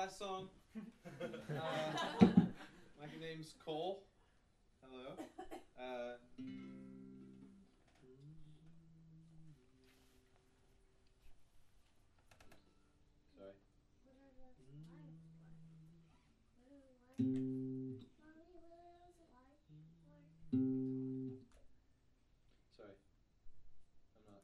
last song. My name's Cole. Hello. Sorry. Sorry. I'm not.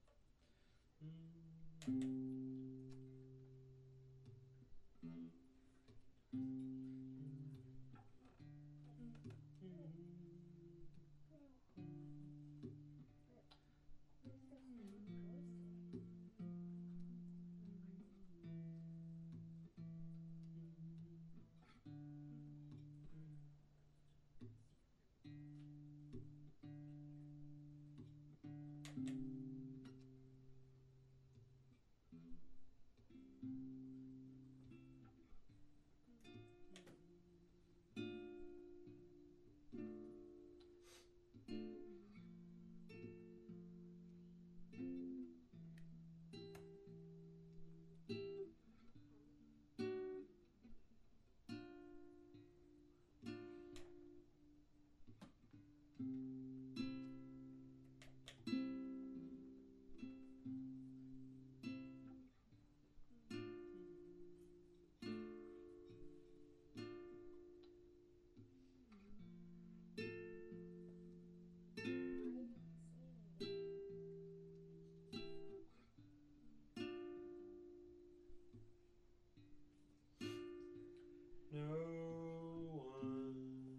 No one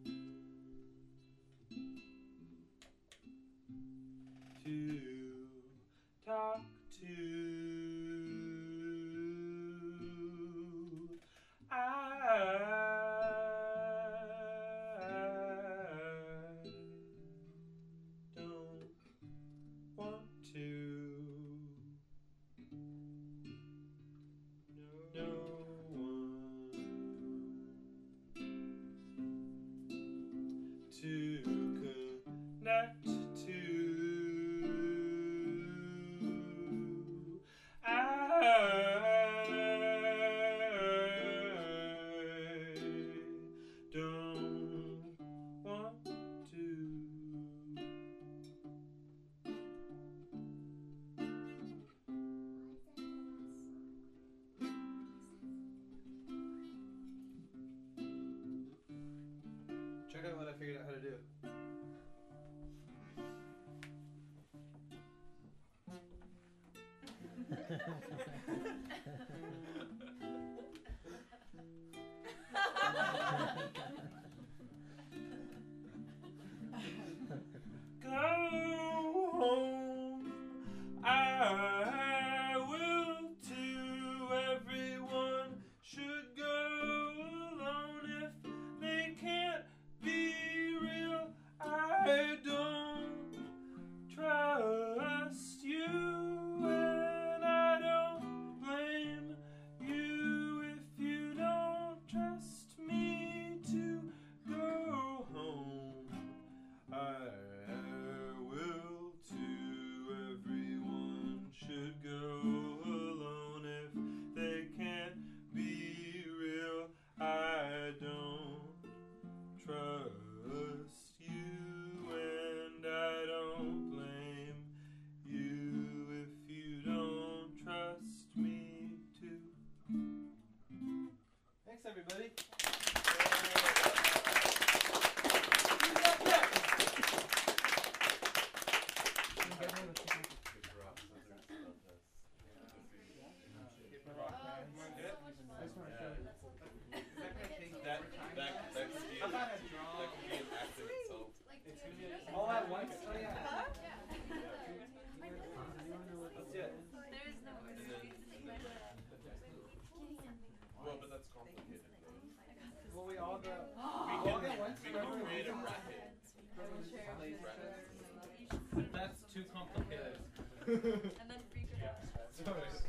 to talk to. I don't want to. No one to connect to. I don't want to. Check out what I figured out how to do. Go home, I will too. Everyone should go alone if they can't be real. I don't trust you, and I don't blame you if you don't trust me to go home. I will too. Everyone should go alone if they can't be real. I don't trust you, and I don't blame you if you don't trust me too. Thanks, everybody. All at once? Oh yeah. Let's do it. There's no Well, but that's complicated though. Well, we all go. We all get once. We can create a bracket. That's too complicated. And then freak it out. Sorry.